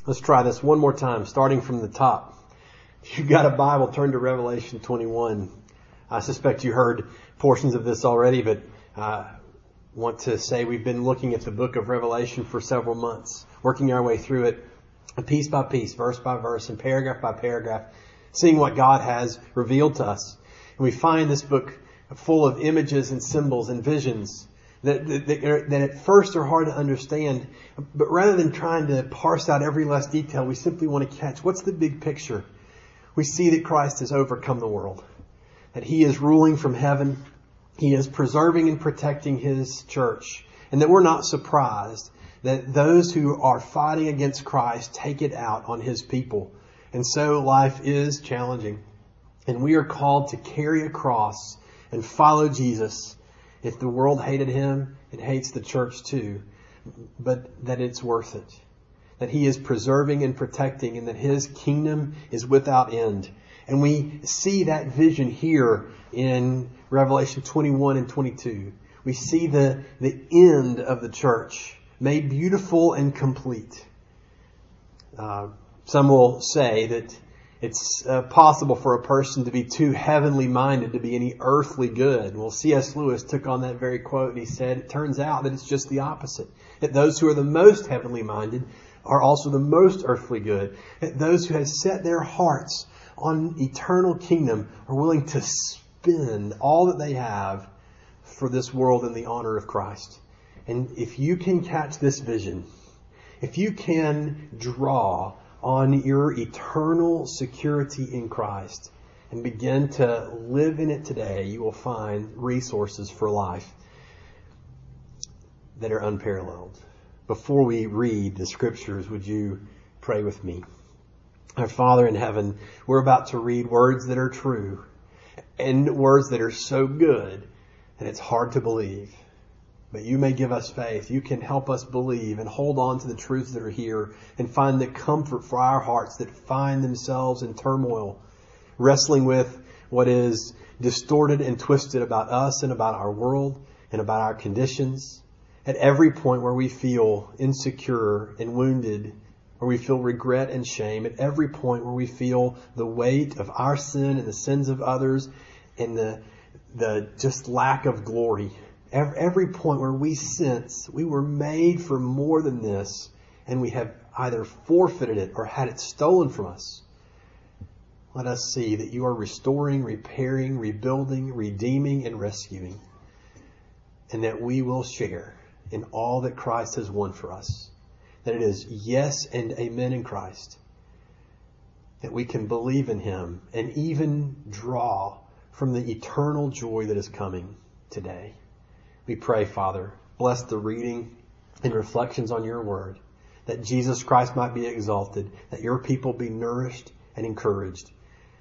Let's try this one more time, starting from the top. If you've got a Bible, turn to Revelation 21. I suspect you heard portions of this already, but I want to say we've been looking at the book of Revelation for several months, working our way through it piece by piece, verse by verse, and paragraph by paragraph, seeing what God has revealed to us. And we find this book full of images and symbols and visions that at first are hard to understand. But rather than trying to parse out every last detail, we simply want to catch what's the big picture. We see that Christ has overcome the world, that He is ruling from heaven. He is preserving and protecting His church, and that we're not surprised that those who are fighting against Christ take it out on His people. And so life is challenging, and we are called to carry a cross and follow Jesus. If the world hated Him, it hates the church too, but that it's worth it. That He is preserving and protecting, and that His kingdom is without end. And we see that vision here in Revelation 21 and 22. We see the end of the church made beautiful and complete. Some will say that it's possible for a person to be too heavenly minded to be any earthly good. Well, C.S. Lewis took on that very quote and he said, it turns out that it's just the opposite. That those who are the most heavenly minded are also the most earthly good. That those who have set their hearts on eternal kingdom are willing to spend all that they have for this world in the honor of Christ. And if you can catch this vision, if you can draw on your eternal security in Christ and begin to live in it today, you will find resources for life that are unparalleled. Before we read the scriptures, would you pray with me? Our Father in heaven, we're about to read words that are true and words that are so good that it's hard to believe. But you may give us faith. You can help us believe and hold on to the truths that are here and find the comfort for our hearts that find themselves in turmoil, wrestling with what is distorted and twisted about us and about our world and about our conditions. At every point where we feel insecure and wounded, where we feel regret and shame, at every point where we feel the weight of our sin and the sins of others and the just lack of glory. Every point where we sense we were made for more than this and we have either forfeited it or had it stolen from us. Let us see that you are restoring, repairing, rebuilding, redeeming, and rescuing. And that we will share in all that Christ has won for us. That it is yes and amen in Christ. That we can believe in Him and even draw from the eternal joy that is coming today. We pray, Father, bless the reading and reflections on your word, that Jesus Christ might be exalted, that your people be nourished and encouraged,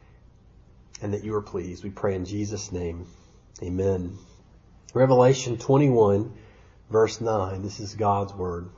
and that you are pleased. We pray in Jesus' name. Amen. Revelation 21, verse 9. This is God's word.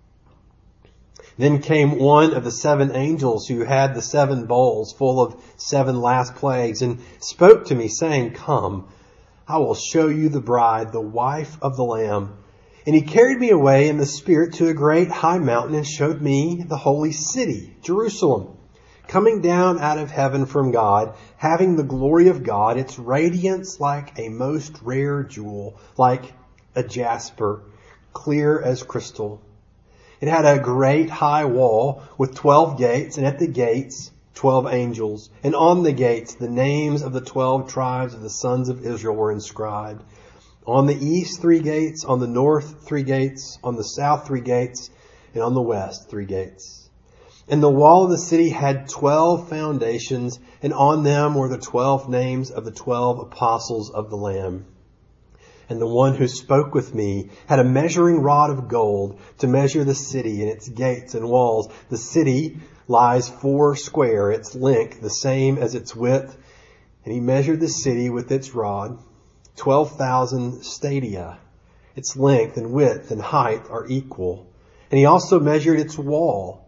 Then came one of the seven angels who had the seven bowls full of seven last plagues and spoke to me, saying, Come, I will show you the bride, the wife of the Lamb. And he carried me away in the Spirit to a great high mountain and showed me the holy city, Jerusalem, coming down out of heaven from God, having the glory of God, its radiance like a most rare jewel, like a jasper, clear as crystal. It had a great high wall with 12 gates, and at the gates 12 angels, and on the gates the names of the 12 tribes of the sons of Israel were inscribed. On the east 3 gates, on the north 3 gates, on the south 3 gates, and on the west 3 gates. And the wall of the city had 12 foundations, and on them were the 12 names of the 12 apostles of the Lamb. And the one who spoke with me had a measuring rod of gold to measure the city and its gates and walls. The city lies 4 square, its length the same as its width. And he measured the city with its rod, 12,000 stadia. Its length and width and height are equal. And he also measured its wall,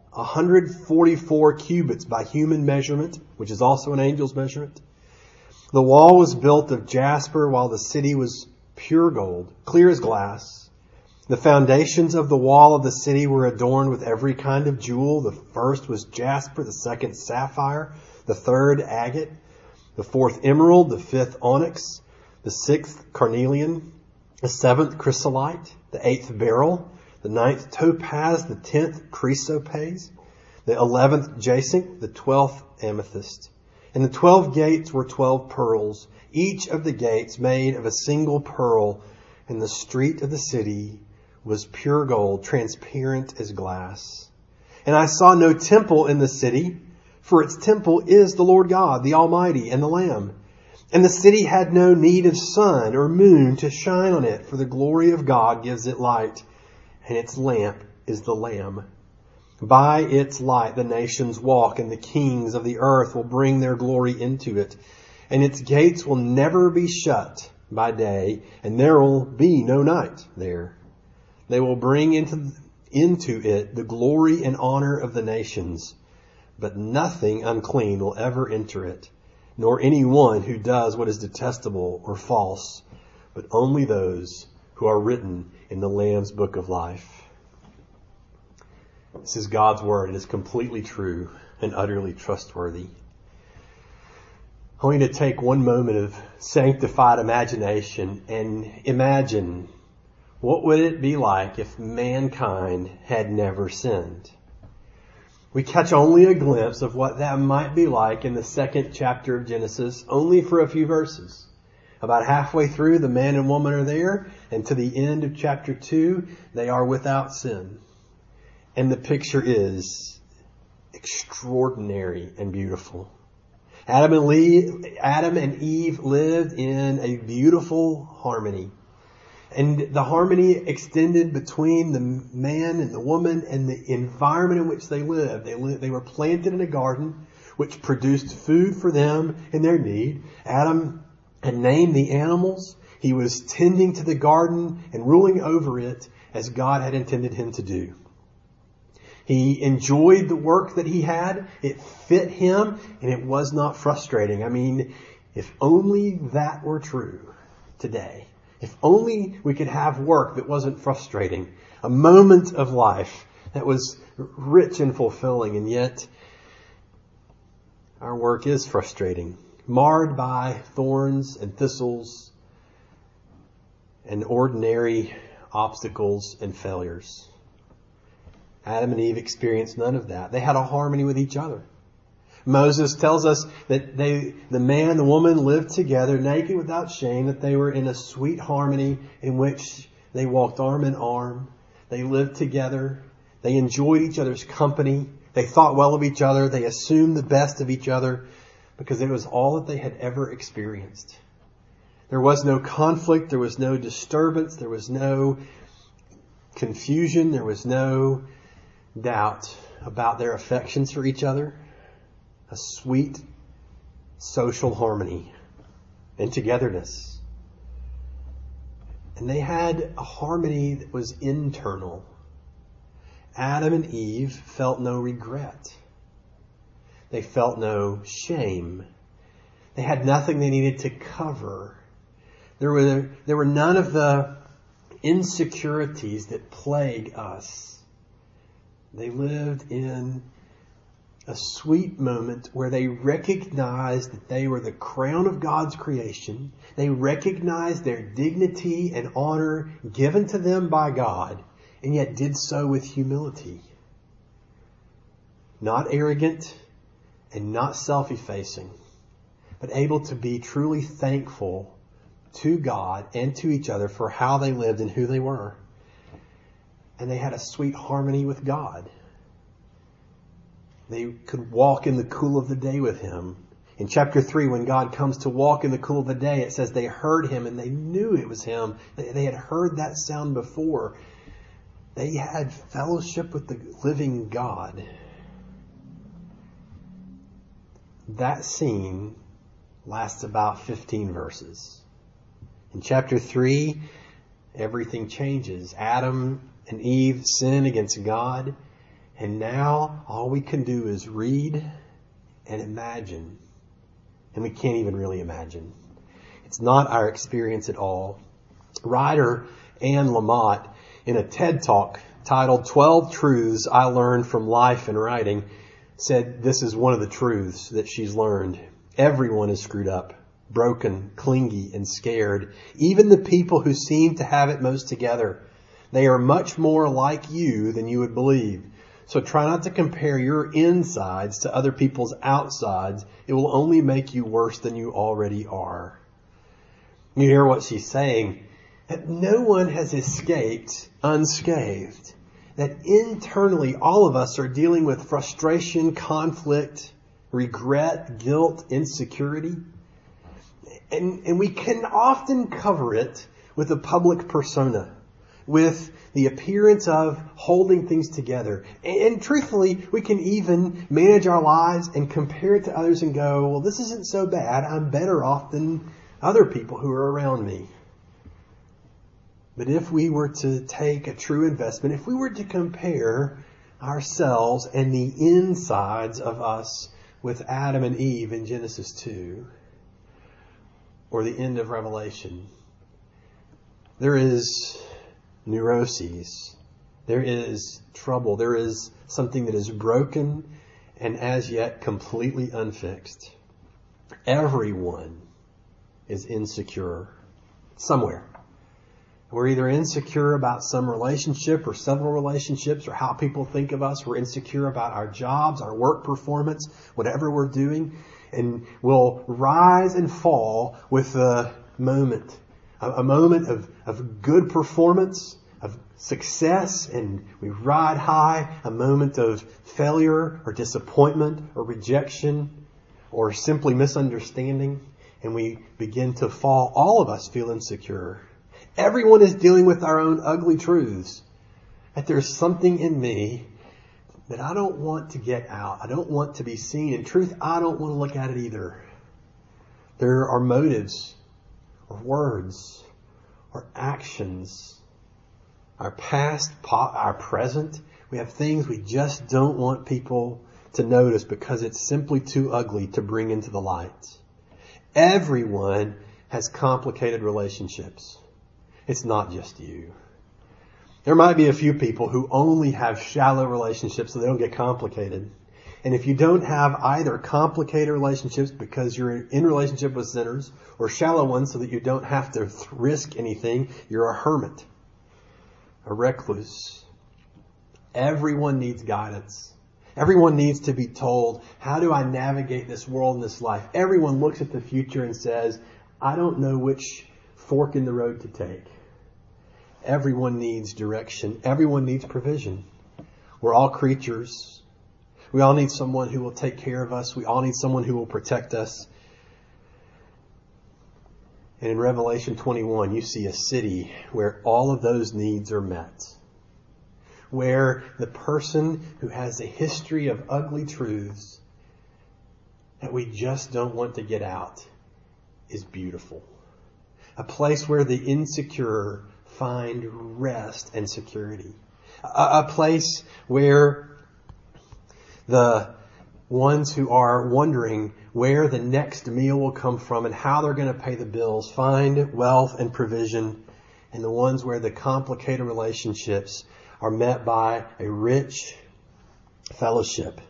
144 cubits by human measurement, which is also an angel's measurement. The wall was built of jasper, while the city was pure gold, clear as glass. The foundations of the wall of the city were adorned with every kind of jewel. The first was jasper, the second sapphire, the third agate, the fourth emerald, the fifth onyx, the sixth carnelian, the seventh chrysolite, the eighth beryl, the ninth topaz, the 10th chrysoprase, the 11th jacinth, the 12th amethyst. And the 12 gates were 12 pearls, each of the gates made of a single pearl, and the street of the city was pure gold, transparent as glass. And I saw no temple in the city, for its temple is the Lord God, the Almighty, and the Lamb. And the city had no need of sun or moon to shine on it, for the glory of God gives it light, and its lamp is the Lamb. By its light the nations walk, and the kings of the earth will bring their glory into it. And its gates will never be shut by day, and there will be no night there. They will bring into it the glory and honor of the nations, but nothing unclean will ever enter it, nor anyone who does what is detestable or false, but only those who are written in the Lamb's book of life. This is God's word. It is completely true and utterly trustworthy. I want you to take one moment of sanctified imagination and imagine, what would it be like if mankind had never sinned? We catch only a glimpse of what that might be like in the 2nd chapter of Genesis, only for a few verses. About halfway through, the man and woman are there, and to the end of chapter 2, they are without sin. And the picture is extraordinary and beautiful. Adam and Eve lived in a beautiful harmony. And the harmony extended between the man and the woman and the environment in which they lived. They were planted in a garden which produced food for them and their need. Adam had named the animals. He was tending to the garden and ruling over it as God had intended him to do. He enjoyed the work that he had. It fit him, and it was not frustrating. I mean, if only that were true today. If only we could have work that wasn't frustrating. A moment of life that was rich and fulfilling, and yet our work is frustrating, marred by thorns and thistles and ordinary obstacles and failures. Adam and Eve experienced none of that. They had a harmony with each other. Moses tells us that the man and the woman lived together naked without shame, that they were in a sweet harmony in which they walked arm in arm. They lived together. They enjoyed each other's company. They thought well of each other. They assumed the best of each other because it was all that they had ever experienced. There was no conflict. There was no disturbance. There was no confusion. There was no doubt about their affections for each other. A sweet social harmony and togetherness. And they had a harmony that was internal. Adam and Eve felt no regret. They felt no shame. They had nothing they needed to cover. There were none of the insecurities that plague us. They lived in a sweet moment where they recognized that they were the crown of God's creation. They recognized their dignity and honor given to them by God, and yet did so with humility. Not arrogant and not self-effacing, but able to be truly thankful to God and to each other for how they lived and who they were. And they had a sweet harmony with God. They could walk in the cool of the day with him. In chapter 3, when God comes to walk in the cool of the day, it says they heard him and they knew it was him. They had heard that sound before. They had fellowship with the living God. That scene lasts about 15 verses. In chapter 3, everything changes. Adam and Eve sin against God. And now all we can do is read and imagine. And we can't even really imagine. It's not our experience at all. Writer Anne Lamott, in a TED Talk titled 12 Truths I Learned from Life and Writing, said this is one of the truths that she's learned. Everyone is screwed up, broken, clingy, and scared. Even the people who seem to have it most together. They are much more like you than you would believe. So try not to compare your insides to other people's outsides. It will only make you worse than you already are. You hear what she's saying? That no one has escaped unscathed. That internally all of us are dealing with frustration, conflict, regret, guilt, insecurity. And we can often cover it with a public persona, with the appearance of holding things together. And truthfully, we can even manage our lives and compare it to others and go, well, this isn't so bad. I'm better off than other people who are around me. But if we were to take a true investment, if we were to compare ourselves and the insides of us with Adam and Eve in Genesis 2, or the end of Revelation, there is neuroses. There is trouble. There is something that is broken and as yet completely unfixed. Everyone is insecure somewhere. We're either insecure about some relationship or several relationships or how people think of us. We're insecure about our jobs, our work performance, whatever we're doing. And we'll rise and fall with a moment of good performance, of success, and we ride high, a moment of failure or disappointment or rejection or simply misunderstanding, and we begin to fall. All of us feel insecure. Everyone is dealing with our own ugly truths. That there's something in me that I don't want to get out. I don't want to be seen. In truth, I don't want to look at it either. There are motives or words or actions, our past, our present. We have things we just don't want people to notice because it's simply too ugly to bring into the light. Everyone has complicated relationships. It's not just you. There might be a few people who only have shallow relationships so they don't get complicated. And if you don't have either complicated relationships because you're in relationship with sinners or shallow ones so that you don't have to risk anything, you're a hermit, a recluse. Everyone needs guidance. Everyone needs to be told, how do I navigate this world and this life? Everyone looks at the future and says, I don't know which fork in the road to take. Everyone needs direction. Everyone needs provision. We're all creatures. We all need someone who will take care of us. We all need someone who will protect us. And in Revelation 21, you see a city where all of those needs are met. Where the person who has a history of ugly truths that we just don't want to get out is beautiful. A place where the insecure find rest and security. A place where the ones who are wondering where the next meal will come from and how they're going to pay the bills find wealth and provision. And the ones where the complicated relationships are met by a rich fellowship.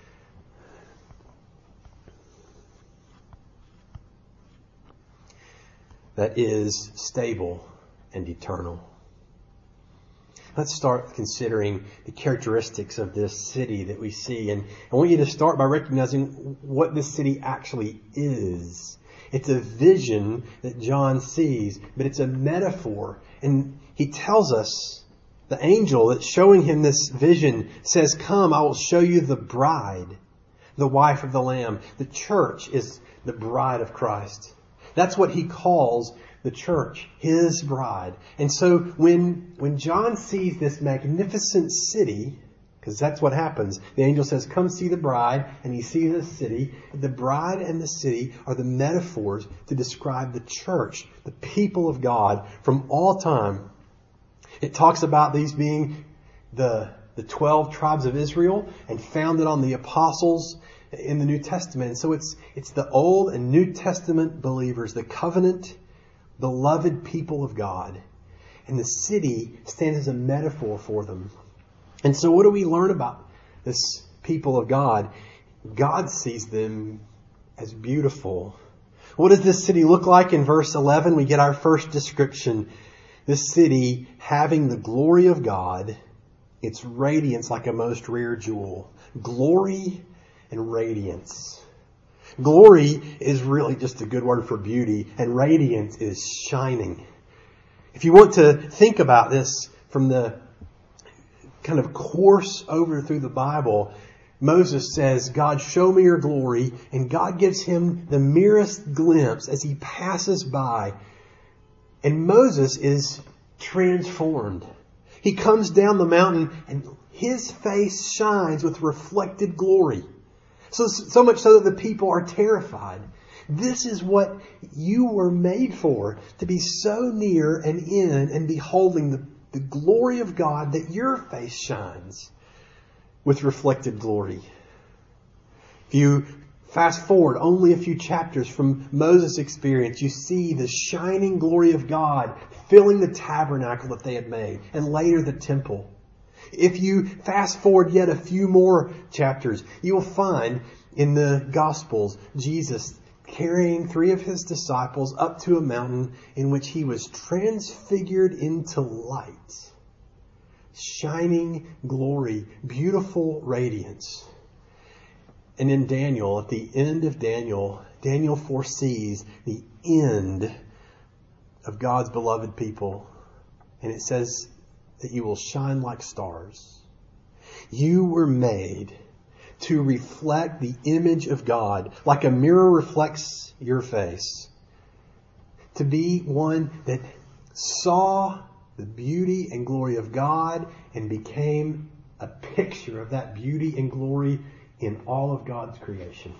That is stable and eternal. Let's start considering the characteristics of this city that we see. And I want you to start by recognizing what this city actually is. It's a vision that John sees, but it's a metaphor. And he tells us, the angel that's showing him this vision says, come, I will show you the bride, the wife of the Lamb. The church is the bride of Christ. That's what he calls the church, his bride. And so when John sees this magnificent city, because that's what happens, the angel says, come see the bride, and he sees a city. The bride and the city are the metaphors to describe the church, the people of God from all time. It talks about these being the 12 tribes of Israel and founded on the apostles in the New Testament. And so it's the Old and New Testament believers, the covenant beloved people of God. And the city stands as a metaphor for them. And so what do we learn about this people of God? God sees them as beautiful. What does this city look like? In verse 11, we get our first description. This city having the glory of God, its radiance like a most rare jewel. Glory and radiance. Glory is really just a good word for beauty, and radiance is shining. If you want to think about this from the kind of course over through the Bible, Moses says, God, show me your glory. And God gives him the merest glimpse as he passes by. And Moses is transformed. He comes down the mountain and his face shines with reflected glory. So much so that the people are terrified. This is what you were made for, to be so near and in and beholding the glory of God that your face shines with reflected glory. If you fast forward only a few chapters from Moses' experience, you see the shining glory of God filling the tabernacle that they had made, and later the temple. If you fast forward yet a few more chapters, you will find in the Gospels Jesus carrying 3 of his disciples up to a mountain in which he was transfigured into light. Shining glory, beautiful radiance. And in Daniel, at the end of Daniel, Daniel foresees the end of God's beloved people. And it says that you will shine like stars. You were made to reflect the image of God, like a mirror reflects your face. To be one that saw the beauty and glory of God and became a picture of that beauty and glory in all of God's creation.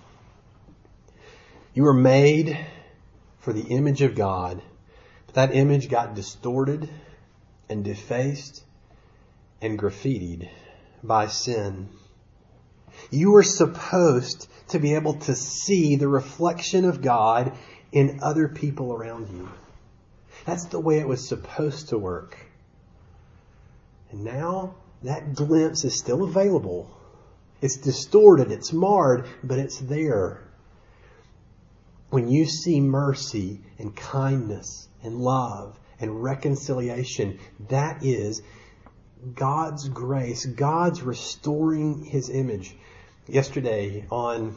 You were made for the image of God, but that image got distorted and defaced and graffitied by sin. You were supposed to be able to see the reflection of God in other people around you. That's the way it was supposed to work. And now that glimpse is still available. It's distorted, it's marred, but it's there. When you see mercy and kindness and love and reconciliation, that is God's grace, God's restoring his image. Yesterday on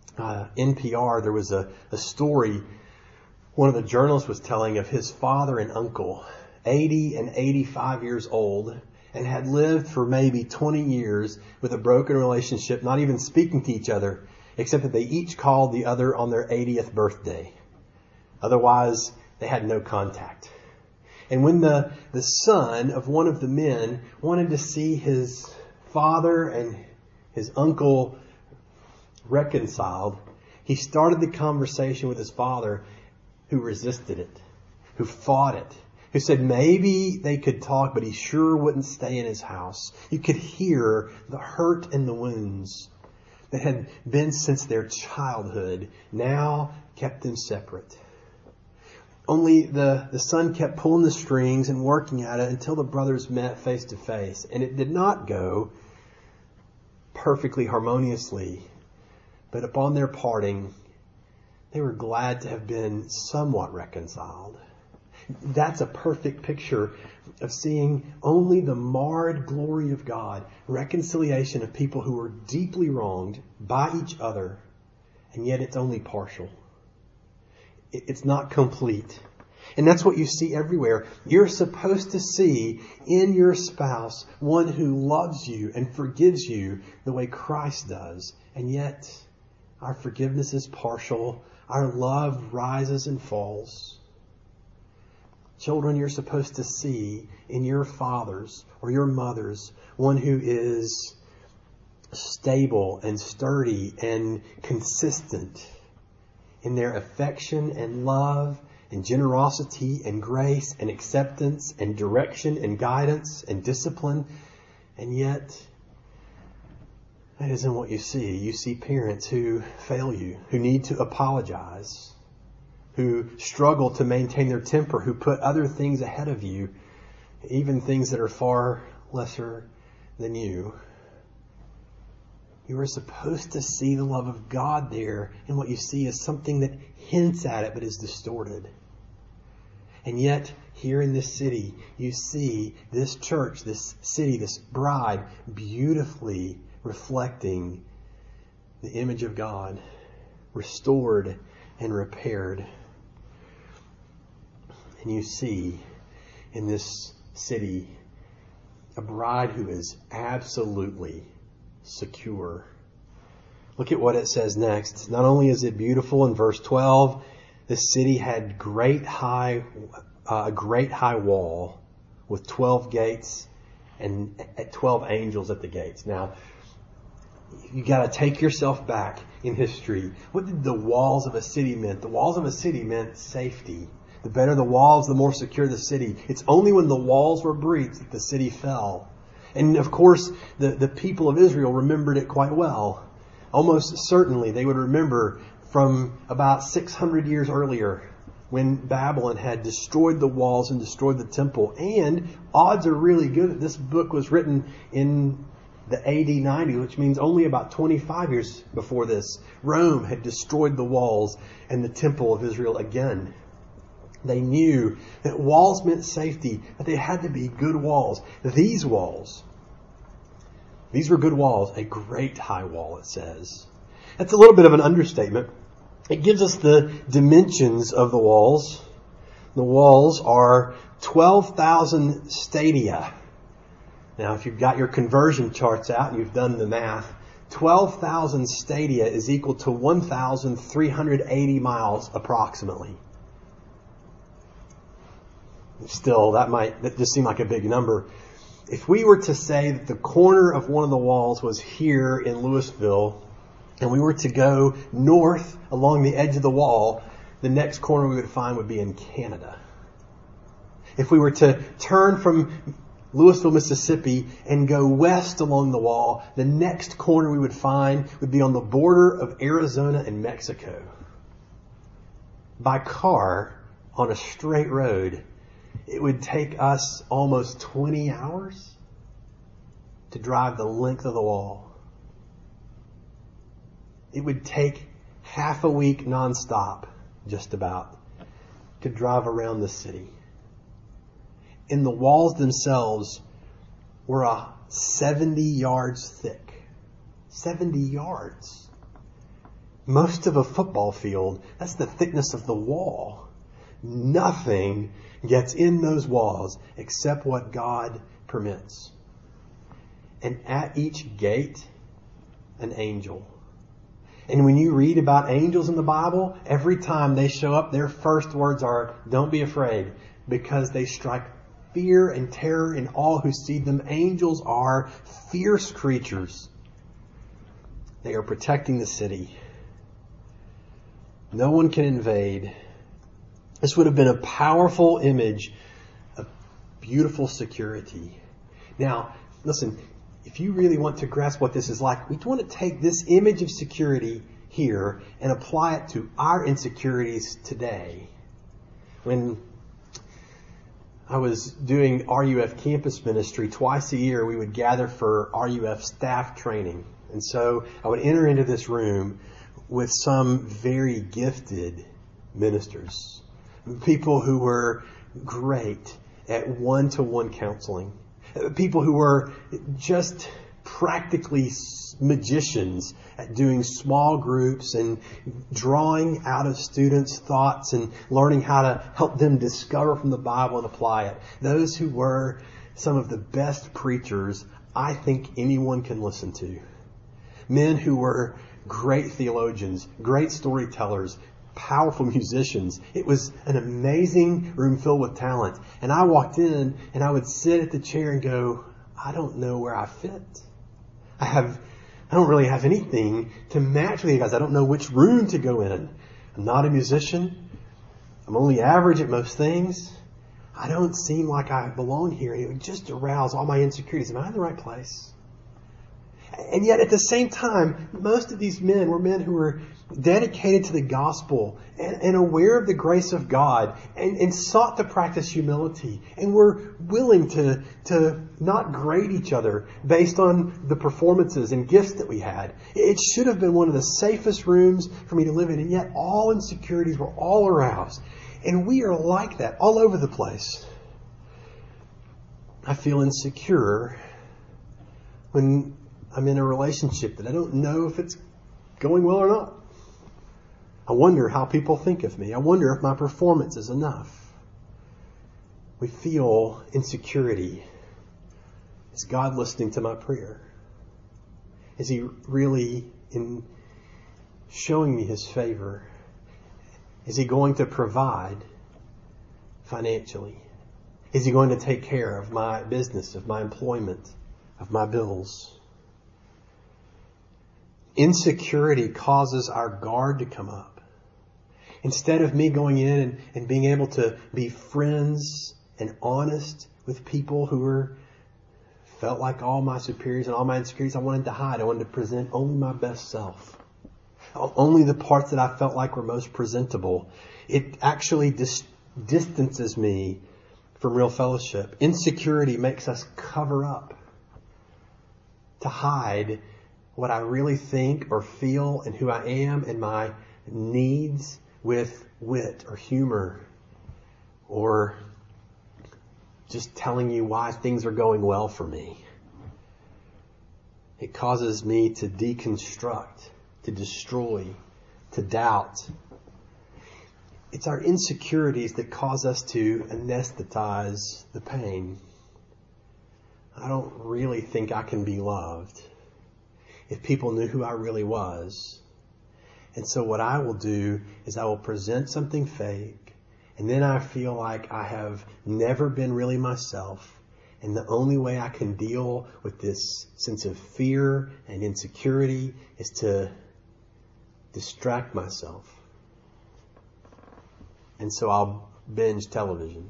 NPR, there was a story one of the journalists was telling of his father and uncle, 80 and 85 years old, and had lived for maybe 20 years with a broken relationship, not even speaking to each other, except that they each called the other on their 80th birthday. Otherwise, they had no contact. And when the son of one of the men wanted to see his father and his uncle reconciled, he started the conversation with his father, who resisted it, who fought it, who said maybe they could talk, but he sure wouldn't stay in his house. You could hear the hurt and the wounds that had been since their childhood now kept them separate. Only the son kept pulling the strings and working at it until the brothers met face to face. And it did not go perfectly harmoniously. But upon their parting, they were glad to have been somewhat reconciled. That's a perfect picture of seeing only the marred glory of God, reconciliation of people who were deeply wronged by each other, and yet it's only partial. It's not complete. And that's what you see everywhere. You're supposed to see in your spouse one who loves you and forgives you the way Christ does. And yet our forgiveness is partial. Our love rises and falls. Children, you're supposed to see in your fathers or your mothers one who is stable and sturdy and consistent in their affection and love and generosity and grace and acceptance and direction and guidance and discipline. And yet, that isn't what you see. You see parents who fail you, who need to apologize, who struggle to maintain their temper, who put other things ahead of you, even things that are far lesser than you. You are supposed to see the love of God there, and what you see is something that hints at it but is distorted. And yet, here in this city, you see this church, this city, this bride, beautifully reflecting the image of God, restored and repaired. And you see in this city a bride who is absolutely secure. Look at what it says next. Not only is it beautiful in verse 12, the city had a great high wall with 12 gates and 12 angels at the gates. Now, you got to take yourself back in history. What did the walls of a city mean? The walls of a city meant safety. The better the walls, the more secure the city. It's only when the walls were breached that the city fell. And of course, the people of Israel remembered it quite well. Almost certainly they would remember from about 600 years earlier when Babylon had destroyed the walls and destroyed the temple. And odds are really good that this book was written in the AD 90, which means only about 25 years before this. Rome had destroyed the walls and the temple of Israel again. They knew that walls meant safety, but they had to be good walls. These walls, these were good walls, a great high wall, it says. That's a little bit of an understatement. It gives us the dimensions of the walls. The walls are 12,000 stadia. Now, if you've got your conversion charts out and you've done the math, 12,000 stadia is equal to 1,380 miles approximately. Still, that just seemed like a big number. If we were to say that the corner of one of the walls was here in Louisville, and we were to go north along the edge of the wall, the next corner we would find would be in Canada. If we were to turn from Louisville, Mississippi, and go west along the wall, the next corner we would find would be on the border of Arizona and Mexico. By car, on a straight road, it would take us almost 20 hours to drive the length of the wall. It would take half a week nonstop, just about, to drive around the city. And the walls themselves were 70 yards thick. 70 yards. Most of a football field, that's the thickness of the wall. Nothing gets in those walls except what God permits. And at each gate, an angel. And when you read about angels in the Bible, every time they show up, their first words are, "Don't be afraid," because they strike fear and terror in all who see them. Angels are fierce creatures. They are protecting the city. No one can invade. This would have been a powerful image of beautiful security. Now, listen, if you really want to grasp what this is like, we want to take this image of security here and apply it to our insecurities today. When I was doing RUF campus ministry, twice a year we would gather for RUF staff training. And so I would enter into this room with some very gifted ministers. People who were great at one-to-one counseling. People who were just practically magicians at doing small groups and drawing out of students' thoughts and learning how to help them discover from the Bible and apply it. Those who were some of the best preachers I think anyone can listen to. Men who were great theologians, great storytellers, powerful musicians. It was an amazing room filled with talent. And I walked in and I would sit at the chair and go, I don't know where I fit. I don't really have anything to match with you guys. I don't know which room to go in. I'm not a musician. I'm only average at most things. I don't seem like I belong here. And it would just arouse all my insecurities. Am I in the right place? And yet at the same time, most of these men were men who were dedicated to the gospel and aware of the grace of God and sought to practice humility and were willing to not grade each other based on the performances and gifts that we had. It should have been one of the safest rooms for me to live in, and yet all insecurities were all aroused. And we are like that all over the place. I feel insecure when I'm in a relationship that I don't know if it's going well or not. I wonder how people think of me. I wonder if my performance is enough. We feel insecurity. Is God listening to my prayer? Is He really in showing me His favor? Is He going to provide financially? Is He going to take care of my business, of my employment, of my bills? Insecurity causes our guard to come up. Instead of me going in and being able to be friends and honest with people who felt like all my superiors and all my insecurities, I wanted to hide. I wanted to present only my best self. Only the parts that I felt like were most presentable. It actually distances me from real fellowship. Insecurity makes us cover up, to hide what I really think or feel and who I am and my needs with wit or humor or just telling you why things are going well for me. It causes me to deconstruct, to destroy, to doubt. It's our insecurities that cause us to anesthetize the pain. I don't really think I can be loved if people knew who I really was. And so what I will do is I will present something fake, and then I feel like I have never been really myself. And the only way I can deal with this sense of fear and insecurity is to distract myself. And so I'll binge television.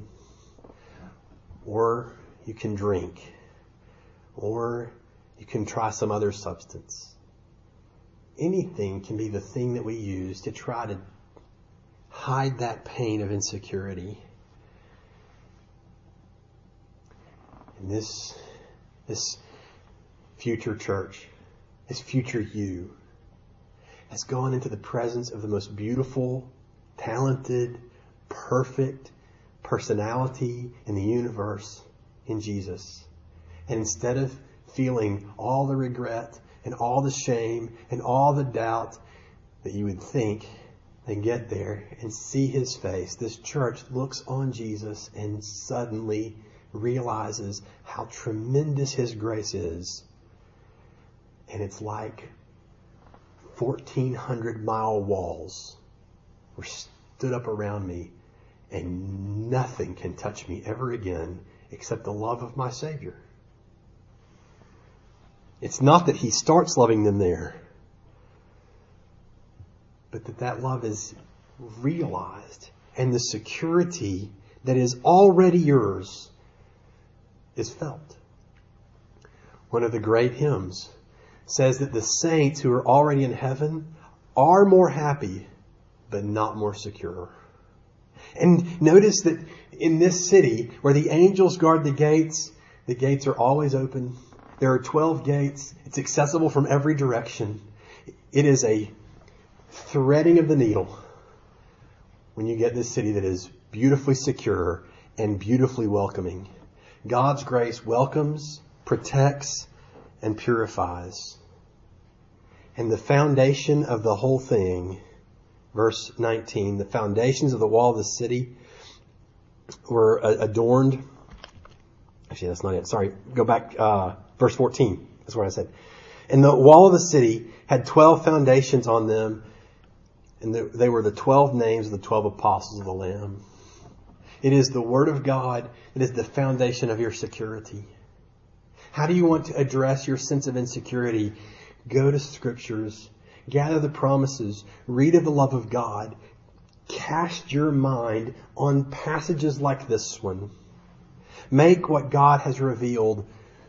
Or you can drink. Or you can try some other substance. Anything can be the thing that we use to try to hide that pain of insecurity. And this future church, this future you, has gone into the presence of the most beautiful, talented, perfect personality in the universe, in Jesus. And instead of feeling all the regret and all the shame and all the doubt that you would think, and get there and see His face, this church looks on Jesus and suddenly realizes how tremendous His grace is. And it's like 1,400-mile walls were stood up around me, and nothing can touch me ever again except the love of my Savior. It's not that He starts loving them there, but that love is realized, and the security that is already yours is felt. One of the great hymns says that the saints who are already in heaven are more happy, but not more secure. And notice that in this city where the angels guard the gates are always open. There are 12 gates. It's accessible from every direction. It is a threading of the needle when you get this city that is beautifully secure and beautifully welcoming. God's grace welcomes, protects, and purifies. And the foundation of the whole thing, verse 19, the foundations of the wall of the city were adorned. Actually, that's not it. Sorry, go back, verse 14. That's what I said. And the wall of the city had 12 foundations on them, and they were the 12 names of the 12 apostles of the Lamb. It is the Word of God that is the foundation of your security. How do you want to address your sense of insecurity? Go to Scriptures, gather the promises, read of the love of God, cast your mind on passages like this one. Make what God has revealed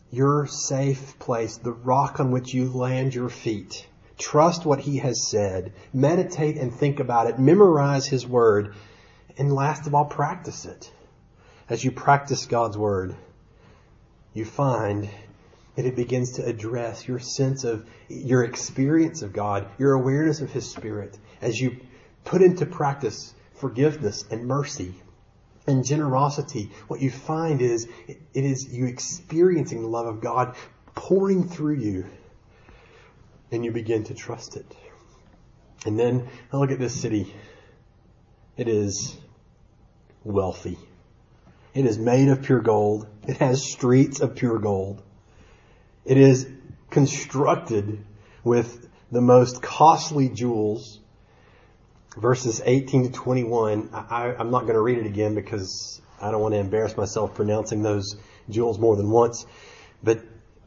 your safe place, the rock on which you land your feet. Trust what he has said. Meditate and think about it. Memorize his word. And last of all, practice it. As you practice God's word, you find that it begins to address your sense of your experience of God, your awareness of his Spirit. As you put into practice forgiveness and mercy and generosity, what you find is it is you experiencing the love of God pouring through you, and you begin to trust it. And then I look at this city. It is wealthy. It is made of pure gold. It has streets of pure gold. It is constructed with the most costly jewels. Verses 18 to 21, I'm not going to read it again because I don't want to embarrass myself pronouncing those jewels more than once. But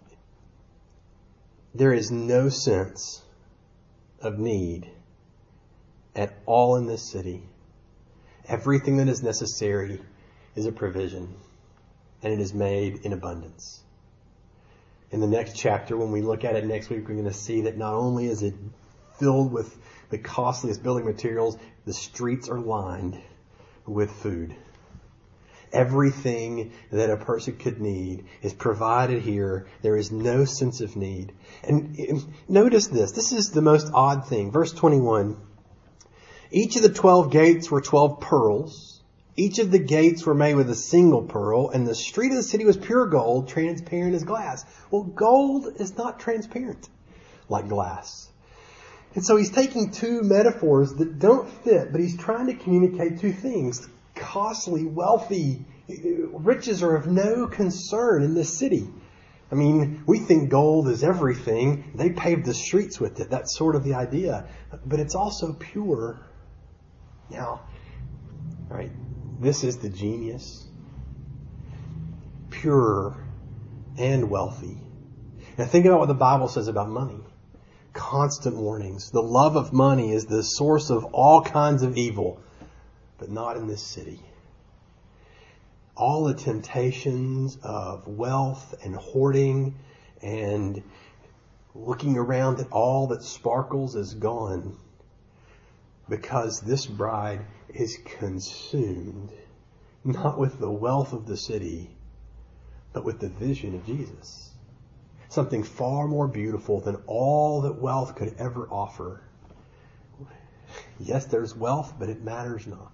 there is no sense of need at all in this city. Everything that is necessary is a provision, and it is made in abundance. In the next chapter, when we look at it next week, we're going to see that not only is it filled with the costliest building materials, the streets are lined with food. Everything that a person could need is provided here. There is no sense of need. And notice this. This is the most odd thing. Verse 21. Each of the 12 gates were 12 pearls. Each of the gates were made with a single pearl, and the street of the city was pure gold, transparent as glass. Well, gold is not transparent like glass. And so he's taking two metaphors that don't fit, but he's trying to communicate two things. Costly, wealthy, riches are of no concern in this city. I mean, we think gold is everything. They paved the streets with it. That's sort of the idea. But it's also pure. Now, all right, this is the genius. Pure and wealthy. Now think about what the Bible says about money. Constant warnings. The love of money is the source of all kinds of evil, but not in this city. All the temptations of wealth and hoarding and looking around at all that sparkles is gone, because this bride is consumed not with the wealth of the city, but with the vision of Jesus. Something far more beautiful than all that wealth could ever offer. Yes, there's wealth, but it matters not.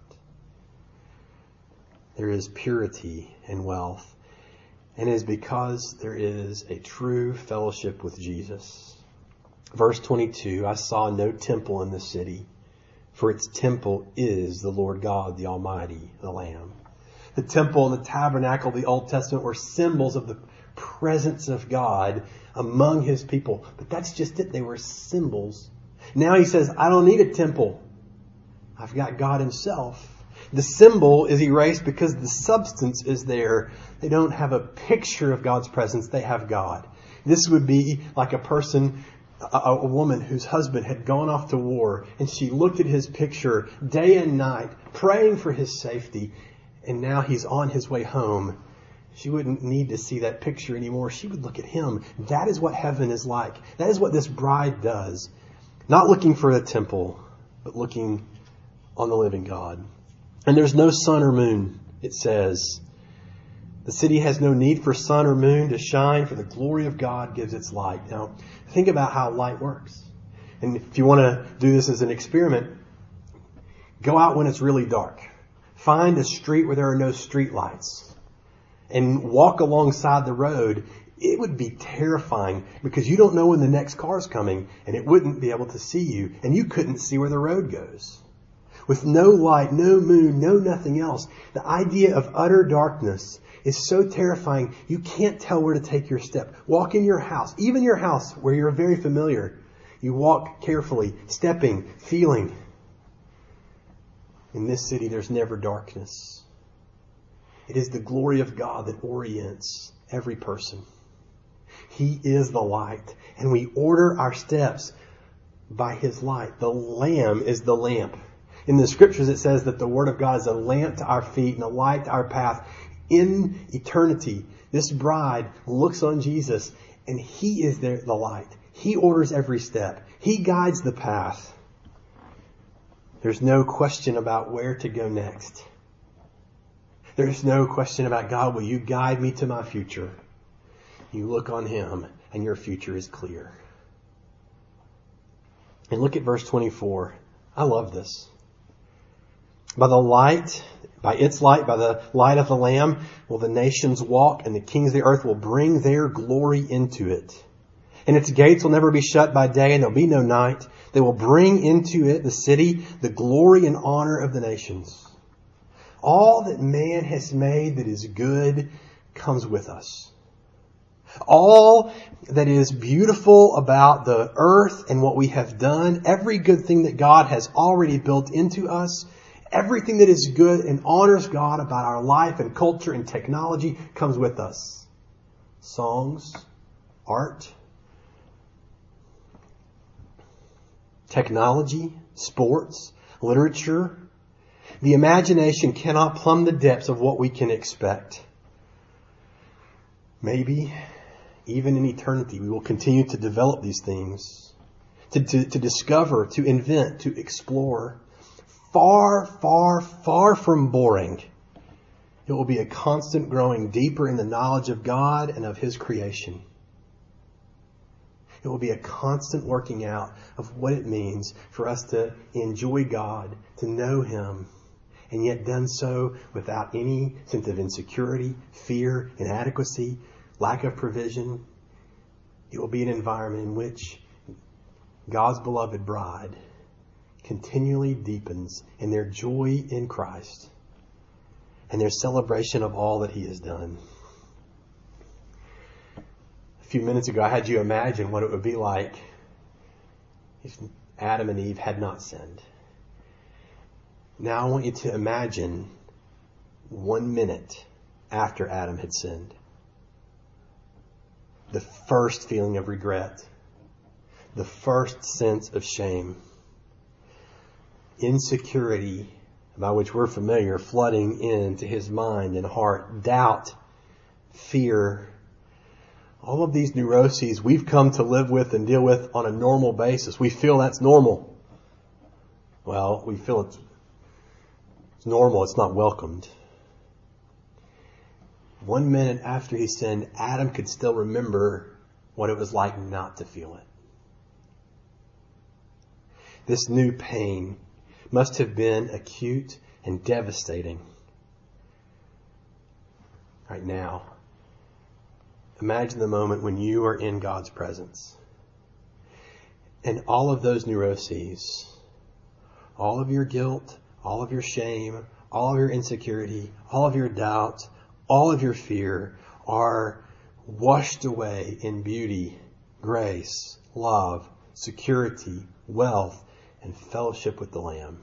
There is purity in wealth, and it is because there is a true fellowship with Jesus. Verse 22, I saw no temple in the city, for its temple is the Lord God, the Almighty, the Lamb. The temple and the tabernacle of the Old Testament were symbols of the presence of God among his people. But that's just it. They were symbols. Now he says, I don't need a temple. I've got God himself. The symbol is erased because the substance is there. They don't have a picture of God's presence. They have God. This would be like a person, a woman whose husband had gone off to war, and she looked at his picture day and night, praying for his safety. And now he's on his way home. She wouldn't need to see that picture anymore. She would look at him. That is what heaven is like. That is what this bride does. Not looking for a temple, but looking on the living God. And there's no sun or moon, it says. The city has no need for sun or moon to shine, for the glory of God gives its light. Now, think about how light works. And if you want to do this as an experiment, go out when it's really dark. Find a street where there are no street lights and walk alongside the road. It would be terrifying because you don't know when the next car's coming, and it wouldn't be able to see you, and you couldn't see where the road goes. With no light, no moon, no nothing else, the idea of utter darkness is so terrifying you can't tell where to take your step. Walk in your house, even your house where you're very familiar. You walk carefully, stepping, feeling. In this city, there's never darkness. It is the glory of God that orients every person. He is the light, and we order our steps by his light. The Lamb is the lamp. In the scriptures, it says that the Word of God is a lamp to our feet and a light to our path. In eternity, this bride looks on Jesus, and He is the light. He orders every step. He guides the path. There's no question about where to go next. There's no question about, God, will you guide me to my future? You look on Him, and your future is clear. And look at verse 24. I love this. By the light of the Lamb, will the nations walk, and the kings of the earth will bring their glory into it. And its gates will never be shut by day, and there'll be no night. They will bring into it, the city, the glory and honor of the nations. All that man has made that is good comes with us. All that is beautiful about the earth and what we have done, every good thing that God has already built into us, everything that is good and honors God about our life and culture and technology comes with us. Songs, art, technology, sports, literature. The imagination cannot plumb the depths of what we can expect. Maybe even in eternity we will continue to develop these things, to discover, to invent, to explore. Far, far, far from boring. It will be a constant growing deeper in the knowledge of God and of His creation. It will be a constant working out of what it means for us to enjoy God, to know Him, and yet done so without any sense of insecurity, fear, inadequacy, lack of provision. It will be an environment in which God's beloved bride continually deepens in their joy in Christ and their celebration of all that He has done. A few minutes ago, I had you imagine what it would be like if Adam and Eve had not sinned. Now I want you to imagine 1 minute after Adam had sinned. The first feeling of regret. The first sense of shame. Insecurity, about which we're familiar, flooding into his mind and heart. Doubt, fear. All of these neuroses we've come to live with and deal with on a normal basis. We feel that's normal. Well, we feel it's normal. It's not welcomed. 1 minute after he sinned, Adam could still remember what it was like not to feel it. This new pain must have been acute and devastating. Right now, imagine the moment when you are in God's presence. And all of those neuroses, all of your guilt, all of your shame, all of your insecurity, all of your doubt, all of your fear are washed away in beauty, grace, love, security, wealth, and fellowship with the Lamb.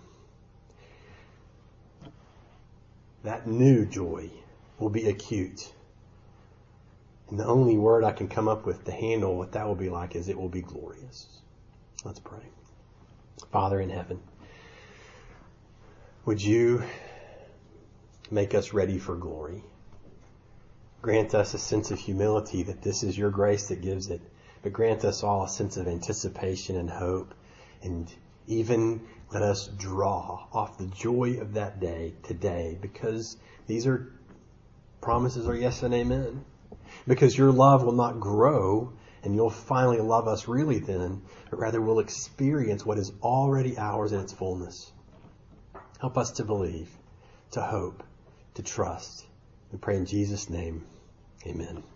That new joy will be acute. And the only word I can come up with to handle what that will be like is it will be glorious. Let's pray. Father in heaven, would you make us ready for glory? Grant us a sense of humility that this is your grace that gives it, but grant us all a sense of anticipation and hope, and even let us draw off the joy of that day today, because these are promises are yes and amen. Because your love will not grow and you'll finally love us really then, but rather we'll experience what is already ours in its fullness. Help us to believe, to hope, to trust. We pray in Jesus' name. Amen.